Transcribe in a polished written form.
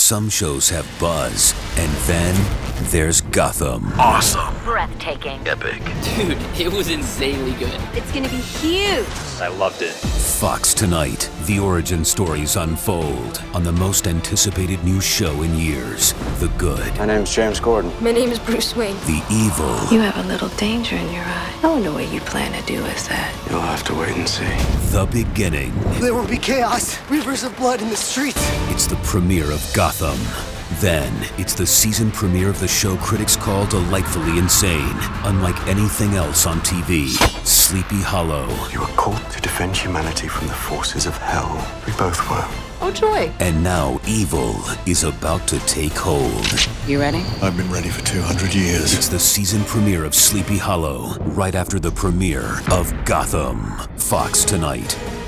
Some shows have buzz, and then there's Gotham. Awesome. Breathtaking. Epic. Dude, it was insanely good. It's gonna be huge. I loved it. Fox Tonight. The origin stories unfold on the most anticipated new show in years. The good. My name's James Gordon. My name is Bruce Wayne. The evil. You have a little danger in your eye. I wonder what you plan to do with that. You'll have to wait and see. The beginning. There will be chaos, rivers of blood in the streets. It's the premiere of Gotham. Then, it's the season premiere of the show critics call delightfully insane. Unlike anything else on TV, Sleepy Hollow. You were called to defend humanity from the forces of hell. We both were. Oh, joy. And now evil is about to take hold. You ready? I've been ready for 200 years. It's the season premiere of Sleepy Hollow, right after the premiere of Gotham. Fox Tonight.